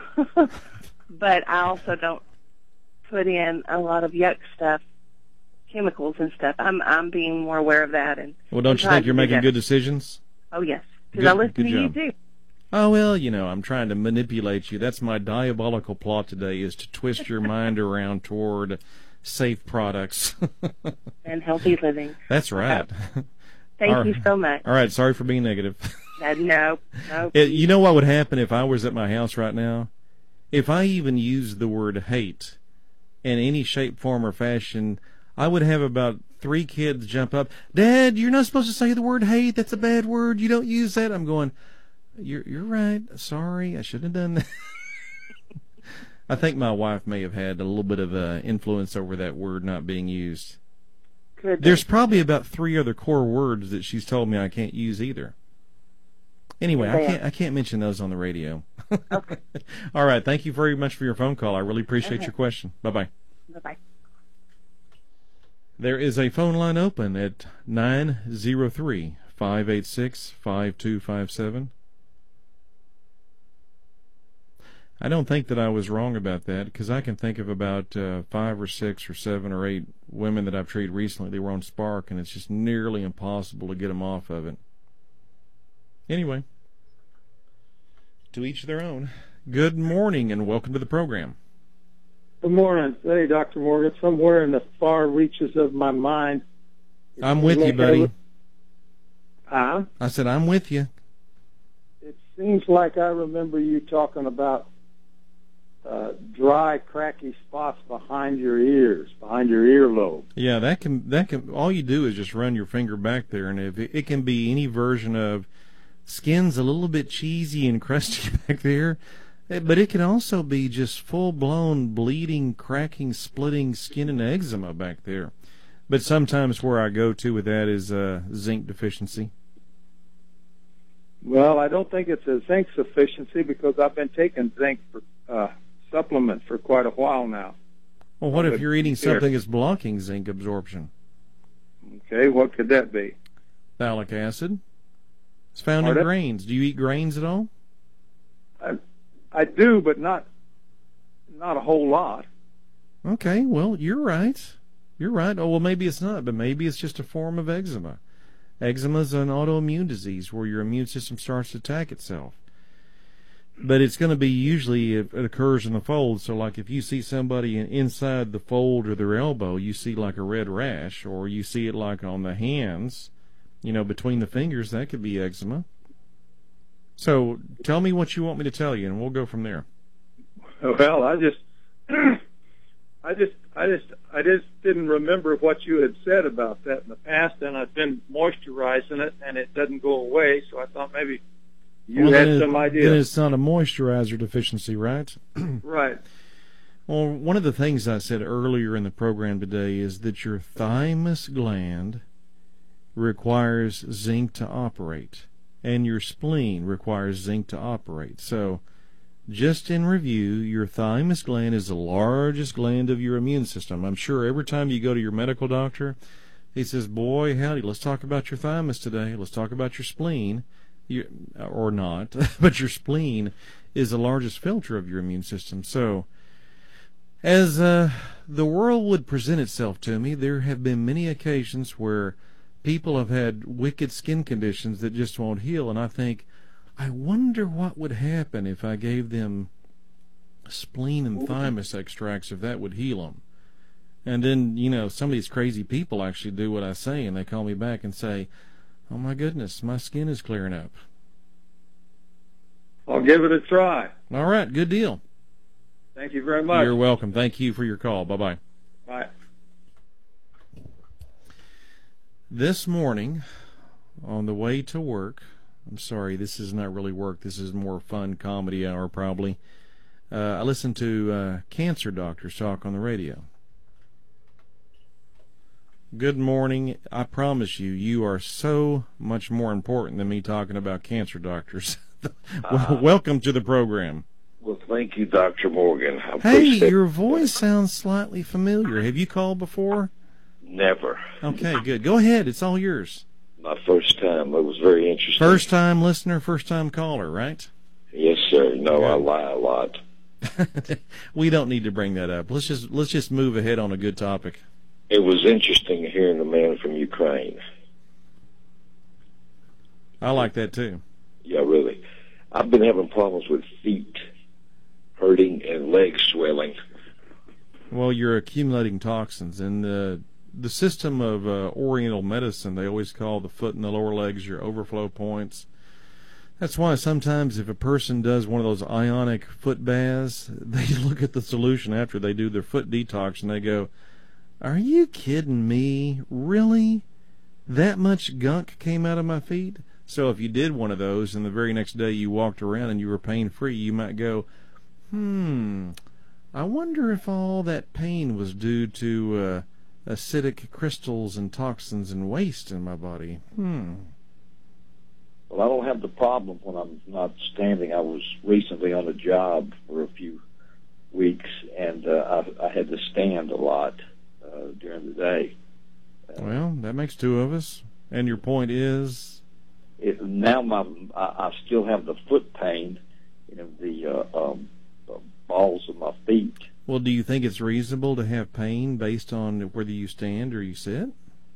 But I also don't put in a lot of yuck stuff, chemicals and stuff. I'm I'm being more aware of that. And well, don't you think you're making good decisions? Oh, yes. Because I listen to you, too. Oh, well, you know, I'm trying to manipulate you. That's my diabolical plot today, is to twist your mind around toward safe products. And healthy living. That's right. Thank All you right. so much. All right, sorry for being negative. Uh, no, no. It, you know what would happen if I was at my house right now? If I even used the word hate in any shape, form, or fashion, I would have about three kids jump up. Dad, you're not supposed to say the word hate. That's a bad word. You don't use that. I'm going, you're you're right. Sorry, I shouldn't have done that. I think my wife may have had a little bit of uh, influence over that word not being used. Good. There's probably about three other core words that she's told me I can't use either. Anyway, I can't I can't mention those on the radio. Okay. All right. Thank you very much for your phone call. I really appreciate Okay. your question. Bye-bye. Bye-bye. There is a phone line open at nine zero three, five eight six, five two five seven. I don't think that I was wrong about that, because I can think of about uh, five or six or seven or eight women that I've treated recently. They were on Spark, and it's just nearly impossible to get them off of it. Anyway, to each their own. Good morning, and welcome to the program. Good morning. Hey, Doctor Morgan. Somewhere in the far reaches of my mind. I'm with you, buddy. Huh? I said, I'm with you. It seems like I remember you talking about uh, dry, cracky spots behind your ears, behind your earlobe. Yeah, that can that can. All you do is just run your finger back there, and if it, it can be any version of skin's a little bit cheesy and crusty back there. But it can also be just full-blown bleeding, cracking, splitting skin and eczema back there. But sometimes where I go to with that is uh, zinc deficiency. Well, I don't think it's a zinc deficiency, because I've been taking zinc for, uh, supplement for quite a while now. Well, what if you're eating something that's blocking zinc absorption? Okay, what could that be? Phthalic acid. It's found Pardon? in grains. Do you eat grains at all? I, I do, but not not a whole lot. Okay, well, you're right. You're right. Oh, well, maybe it's not, but maybe it's just a form of eczema. Eczema is an autoimmune disease where your immune system starts to attack itself. But it's going to be usually, if it occurs in the fold. So, like, if you see somebody inside the fold of their elbow, you see like a red rash, or you see it like on the hands, you know, between the fingers, that could be eczema. So tell me what you want me to tell you, and we'll go from there. Well, I just, I just, I just, I just didn't remember what you had said about that in the past, and I've been moisturizing it, and it doesn't go away. So I thought maybe you well, had then some it, idea. Then it's not a moisturizer deficiency, right? Right. Well, one of the things I said earlier in the program today is that your thymus gland requires zinc to operate, and your spleen requires zinc to operate. So, just in review, your thymus gland is the largest gland of your immune system. I'm sure every time you go to your medical doctor, he says, boy, howdy, let's talk about your thymus today. Let's talk about your spleen, you, or not, but your spleen is the largest filter of your immune system. So, As uh, the world would present itself to me, there have been many occasions where people have had wicked skin conditions that just won't heal, and I think, I wonder what would happen if I gave them spleen and thymus extracts, if that would heal them. And then, you know, some of these crazy people actually do what I say, and they call me back and say, oh my goodness, my skin is clearing up. I'll give it a try. All right, good deal. Thank you very much. You're welcome. Thank you for your call. Bye-bye. Bye. This morning, on the way to work, I'm sorry, this is not really work. This is more fun comedy hour probably. Uh, I listened to uh, cancer doctors talk on the radio. Good morning. I promise you, you are so much more important than me talking about cancer doctors. Well, uh, welcome to the program. Well, thank you, Doctor Morgan. I Hey, appreciate your voice sounds slightly familiar. Have you called before? Never. Okay, good. Go ahead. It's all yours. My first time. It was very interesting. First time listener, first time caller, right? Yes, sir. No, Good. I lie a lot. We don't need to bring that up. Let's just let's just move ahead on a good topic. It was interesting hearing the man from Ukraine. I like that too. Yeah, really. I've been having problems with feet hurting and legs swelling. Well, you're accumulating toxins, and the the system of uh, Oriental medicine, they always call the foot and the lower legs your overflow points. That's why sometimes if a person does one of those ionic foot baths, they look at the solution after they do their foot detox and they go, are you kidding me? Really? That much gunk came out of my feet? So if you did one of those and the very next day you walked around and you were pain-free, you might go, hmm, I wonder if all that pain was due to uh, acidic crystals and toxins and waste in my body. Hmm. Well, I don't have the problem when I'm not standing. I was recently on a job for a few weeks, and uh, I, I had to stand a lot uh, during the day. Uh, well, that makes two of us. And your point is? It, now my I, I still have the foot pain, you know, the uh, um, uh, balls of my feet. Well, do you think it's reasonable to have pain based on whether you stand or you sit?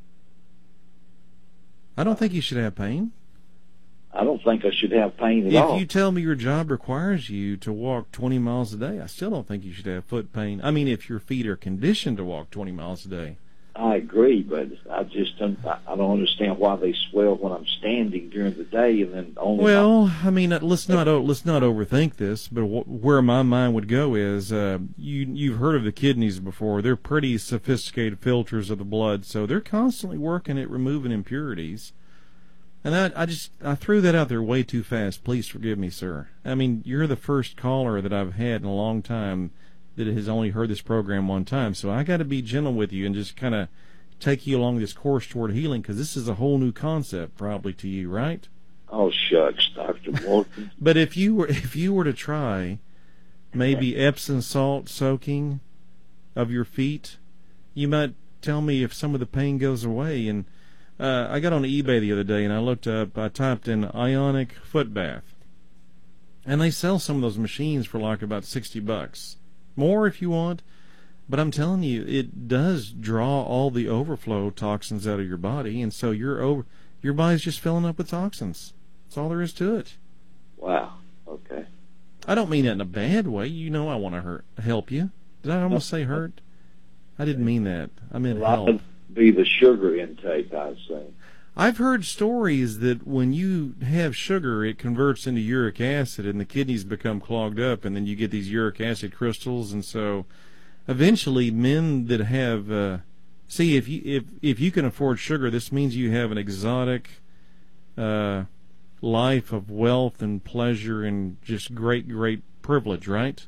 I don't think you should have pain. I don't think I should have pain at if all. If you tell me your job requires you to walk twenty miles a day, I still don't think you should have foot pain. I mean, if your feet are conditioned to walk twenty miles a day. I agree, but I just don't, I don't understand why they swell when I'm standing during the day and then only. Well, my... I mean, let's not let's not overthink this. But where my mind would go is, uh, you you've heard of the kidneys before. They're pretty sophisticated filters of the blood, so they're constantly working at removing impurities. And I, I just, I threw that out there way too fast. Please forgive me, sir. I mean, you're the first caller that I've had in a long time that has only heard this program one time. So I got to be gentle with you and just kind of take you along this course toward healing, because this is a whole new concept probably to you, right? Oh, shucks, Doctor Morgan. But if you were, if you were to try maybe Epsom salt soaking of your feet, you might tell me if some of the pain goes away. And Uh, I got on eBay the other day and I looked up, I typed in ionic foot bath. And they sell some of those machines for like about sixty bucks. More if you want. But I'm telling you, it does draw all the overflow toxins out of your body. And so your over, your body's just filling up with toxins. That's all there is to it. Wow. Okay. I don't mean that in a bad way. You know I want to hurt, help you. Did I almost say hurt? I didn't mean that. I meant well, help. Be the sugar intake, I say. I've heard stories that when you have sugar, it converts into uric acid, and the kidneys become clogged up, and then you get these uric acid crystals, and so eventually men that have, uh, see, if you if if you can afford sugar, this means you have an exotic uh, life of wealth and pleasure and just great, great privilege, right?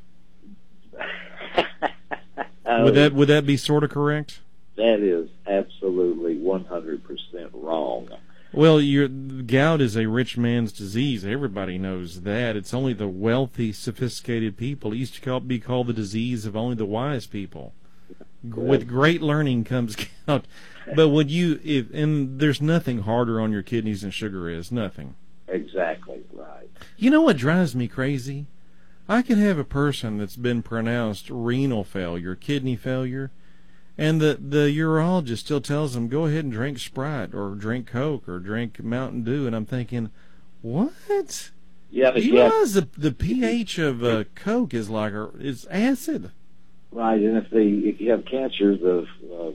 would that would that be sort of correct? That is absolutely one hundred percent wrong. Well, your gout is a rich man's disease. Everybody knows that. It's only the wealthy, sophisticated people. It used to call, be called the disease of only the wise people. With great learning comes gout. But would you, if, and there's nothing harder on your kidneys than sugar is, nothing. Exactly right. You know what drives me crazy? I could have a person that's been pronounced renal failure, kidney failure, and the, the urologist still tells them, go ahead and drink Sprite or drink Coke or drink Mountain Dew. And I'm thinking, what? Yeah, but you yeah, realize the, the pH of uh, Coke is like a, it's acid. right. And if they if you have cancer, the uh,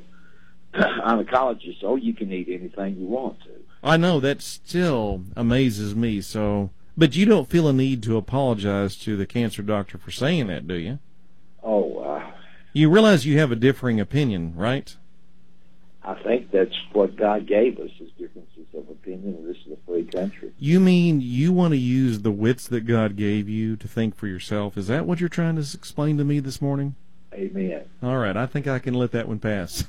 oncologist, oh, you can eat anything you want to. I know, that still amazes me. So, but you don't feel a need to apologize to the cancer doctor for saying that, do you? Oh, uh, You realize you have a differing opinion, right? I think that's what God gave us, is differences of opinion, and this is a free country. You mean you want to use the wits that God gave you to think for yourself? Is that what you're trying to explain to me this morning? Amen. All right, I think I can let that one pass.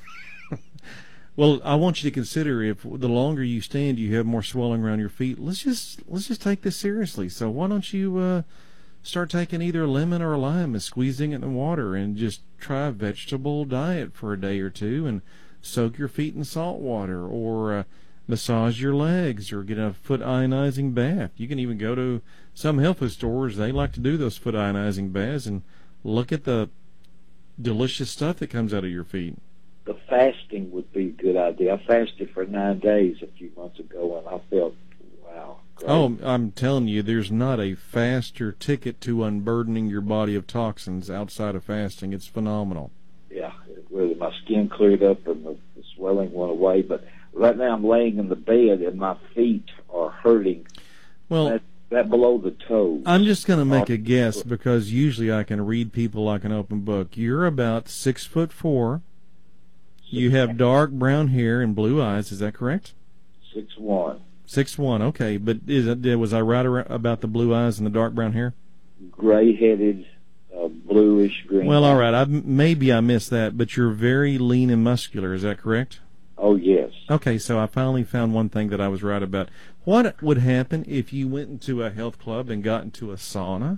Well, I want you to consider, if the longer you stand, you have more swelling around your feet. Let's just let's just take this seriously. So why don't you uh, start taking either a lemon or a lime and squeezing it in the water, and just try a vegetable diet for a day or two, and soak your feet in salt water, or uh, massage your legs, or get a foot ionizing bath. You can even go to some health food stores. They like to do those foot ionizing baths, and look at the delicious stuff that comes out of your feet. The fasting would be a good idea. I fasted for nine days a few months ago, and I felt, wow. Great. Oh, I'm telling you, there's not a faster ticket to unburdening your body of toxins outside of fasting. It's phenomenal. Yeah, really, my skin cleared up and the, the swelling went away. But right now I'm laying in the bed and my feet are hurting. Well, that, that below the toes. I'm just going to make a guess, because usually I can read people like an open book. You're about six foot four. You have dark brown hair and blue eyes. Is that correct? Six one. Six one. Okay, but is it, was I right about the blue eyes and the dark brown hair? Gray-headed, uh, bluish green. Well, all right. I, maybe I missed that, but you're very lean and muscular. Is that correct? Oh, yes. Okay, so I finally found one thing that I was right about. What would happen if you went into a health club and got into a sauna,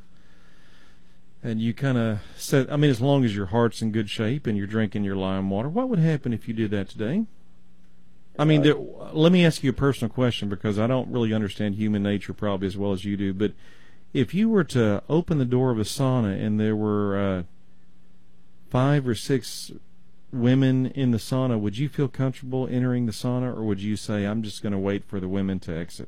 and you kind of said, I mean, as long as your heart's in good shape and you're drinking your lime water, what would happen if you did that today? I mean, there, let me ask you a personal question, because I don't really understand human nature probably as well as you do, but if you were to open the door of a sauna and there were uh, five or six women in the sauna, would you feel comfortable entering the sauna, or would you say, I'm just going to wait for the women to exit?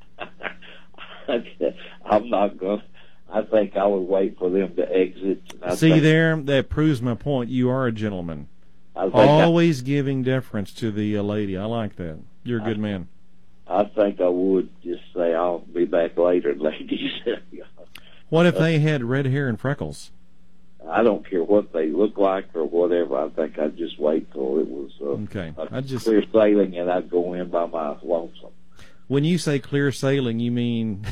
I'm not going. I think I would wait for them to exit. I See think, there, that proves my point. You are a gentleman. I think Always I, giving deference to the uh, lady. I like that. You're a good I, man. I think I would just say, I'll be back later, ladies. What if they had red hair and freckles? I don't care what they look like or whatever. I think I'd just wait till it was uh, okay. a I just, clear sailing, and I'd go in by my lonesome. When you say clear sailing, you mean...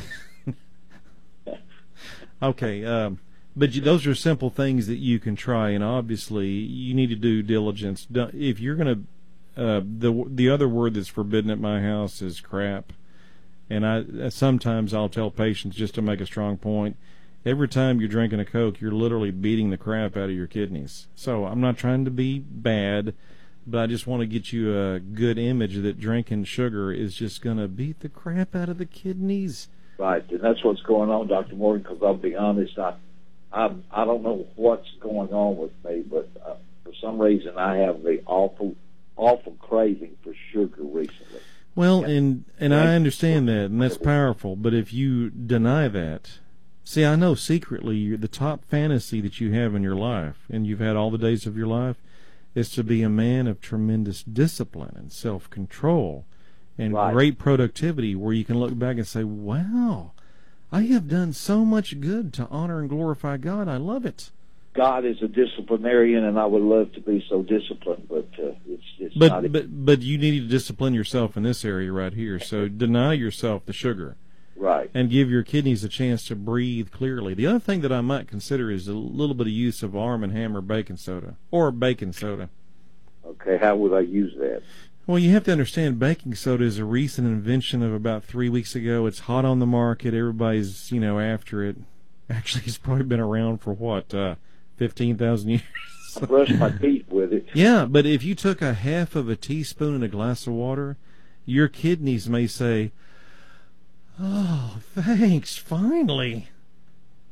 Okay, um, but you, those are simple things that you can try, and obviously you need to do diligence. If you're going to, uh, the the other word that's forbidden at my house is crap, and I sometimes I'll tell patients, just to make a strong point, every time you're drinking a Coke, you're literally beating the crap out of your kidneys. So I'm not trying to be bad, but I just want to get you a good image that drinking sugar is just going to beat the crap out of the kidneys. Right, and that's what's going on, Doctor Morgan, because I'll be honest, I, I I don't know what's going on with me, but uh, for some reason I have the awful, awful craving for sugar recently. Well, and and I understand that, and that's powerful, but if you deny that, see, I know secretly you're, the top fantasy that you have in your life, and you've had all the days of your life, is to be a man of tremendous discipline and self-control. And right. Great productivity, where you can look back and say, wow, I have done so much good to honor and glorify God. I love it. God is a disciplinarian, and I would love to be so disciplined, but uh, it's, it's but, not. But, but you need to discipline yourself in this area right here. So deny yourself the sugar. Right. And give your kidneys a chance to breathe clearly. The other thing that I might consider is a little bit of use of Arm and Hammer baking soda, or baking soda. Okay, how would I use that? Well, you have to understand, baking soda is a recent invention of about three weeks ago. It's hot on the market. Everybody's, you know, after it. Actually, it's probably been around for, what, uh, fifteen thousand years? I brush my teeth with it. Yeah, but if you took a half of a teaspoon in a glass of water, your kidneys may say, oh, thanks, finally.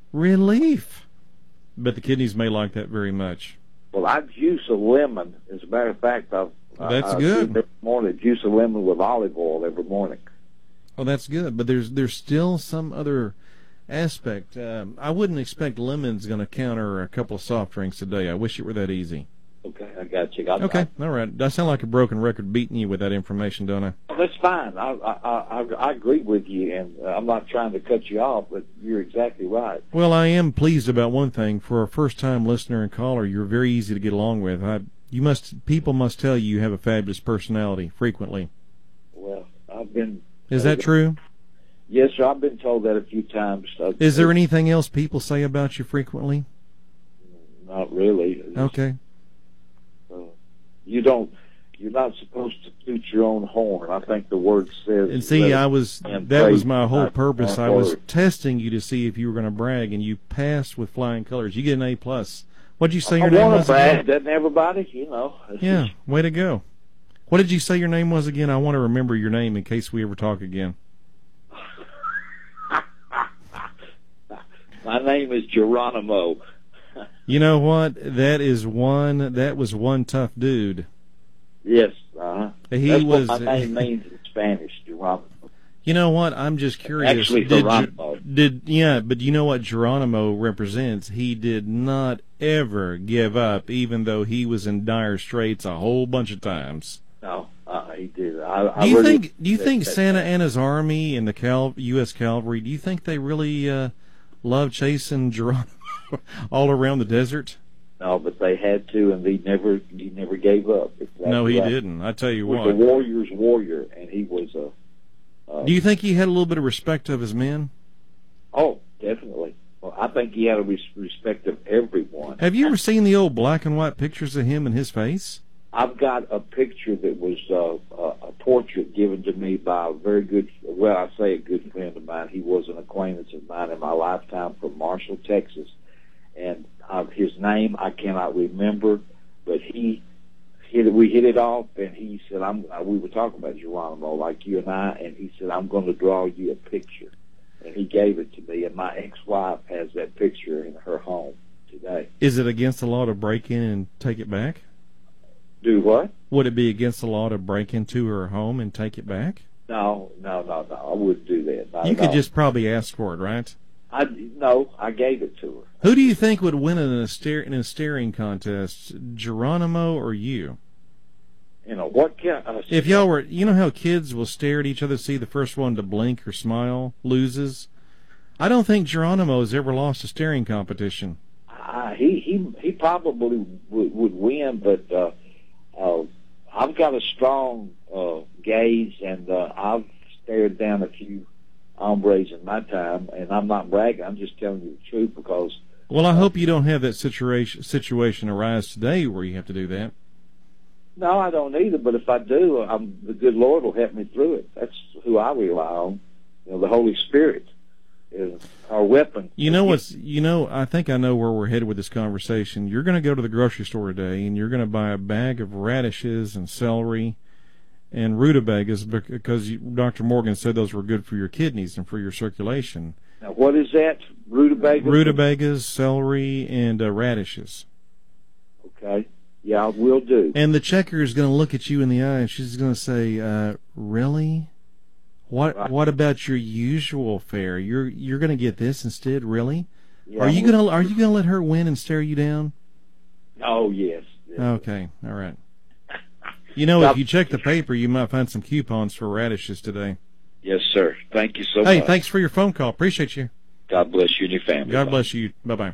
Relief. But the kidneys may like that very much. Well, I juice a lemon. As a matter of fact, I've, That's I, I good. Every morning, juice a lemon with olive oil every morning. Oh, that's good. But there's there's still some other aspect. Um, I wouldn't expect lemon's going to counter a couple of soft drinks a day. I wish it were that easy. Okay, I got you. I, Okay, all right. I sound like a broken record beating you with that information, don't I? I, that's fine. I, I I I agree with you, and uh, I'm not trying to cut you off, but you're exactly right. Well, I am pleased about one thing. For a first-time listener and caller, you're very easy to get along with. I, you must people must tell you you have a fabulous personality frequently. Well, I've been. Is that true? Yes, sir. I've been told that a few times. Uh, Is there anything else people say about you frequently? Not really. It's, Okay. Uh, you don't. You're not supposed to toot your own horn. I think the word says. And see, I was and that was praise my whole not purpose. our I was word. testing you to see if you were going to brag, and you passed with flying colors. You get an A plus. What'd you say I your name want was to brag, again? doesn't everybody? You know. It's Yeah, just- way to go. What did you say your name was again? I want to remember your name in case we ever talk again. My name is Geronimo. You know what? That is one. That was one tough dude. Yes. Uh-huh. He That's was. what my name means in Spanish, Geronimo. You know what? I'm just curious. Actually, did, Geronimo. did yeah, but you know what Geronimo represents? He did not ever give up, even though he was in dire straits a whole bunch of times. No, uh, he did. I, I Do you really, think? Do you that- think that- Santa Anna's army and the Cal, U S Cavalry? Do you think they really uh, love chasing Geronimo all around the desert? No, but they had to, and he never, he never gave up. Exactly No, he right. didn't. I tell He you was what. a warrior's warrior, and he was a. Uh, Do you think he had a little bit of respect of his men? Oh, definitely. Well, I think he had a res- respect of everyone. Have you ever seen the old black and white pictures of him and his face? I've got a picture that was uh, a, a portrait given to me by a very good, well, I say a good friend of mine. He was an acquaintance of mine in my lifetime from Marshall, Texas. And uh, his name I cannot remember, but he hit it, we hit it off, and he said, "I'm." Uh, we were talking about Geronimo, like you and I, and he said, "I'm going to draw you a picture," and he gave it to me. And my ex-wife has that picture in her home today. Is it against the law to break in and take it back? Do what? Would it be against the law to break into her home and take it back? No, no, no, no. I wouldn't do that. Not You at could all. just probably ask for it, right? I no, I gave it to her. Who do you think would win in a, stare, in a staring contest, Geronimo or you? You know what? Can, uh, If y'all were, you know how kids will stare at each other, see the first one to blink or smile loses? I don't think Geronimo has ever lost a staring competition. Uh, he he he probably would, would win, but uh, uh, I've got a strong uh, gaze, and uh, I've stared down a few hombres in my time, and I'm not bragging. I'm just telling you the truth because. Well, I hope you don't have that situation situation arise today where you have to do that. No, I don't either. But if I do, I'm, the good Lord will help me through it. That's who I rely on. You know, the Holy Spirit is our weapon. You know what's? You know, I think I know where we're headed with this conversation. You're going to go to the grocery store today, and you're going to buy a bag of radishes and celery and rutabagas because you, Doctor Morgan said those were good for your kidneys and for your circulation. Now, what is that? Rutabaga? Rutabagas, celery, and uh, radishes. Okay. Yeah, I will do. And the checker is going to look at you in the eye, and she's going to say, uh, "Really? What? Right. What about your usual fare? You're you're going to get this instead? Really? Yeah, are you I'm- going to Are you going to let her win and stare you down?" Oh, yes. yes. Okay, all right. You know, if you check the paper, you might find some coupons for radishes today. Yes, sir. Thank you so Hey, much. thanks for your phone call. Appreciate you. God bless you and your family. God Bye. bless you. Bye-bye.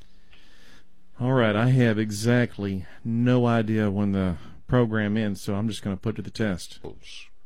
All right, I have exactly no idea when the program ends, so I'm just going to put it to the test.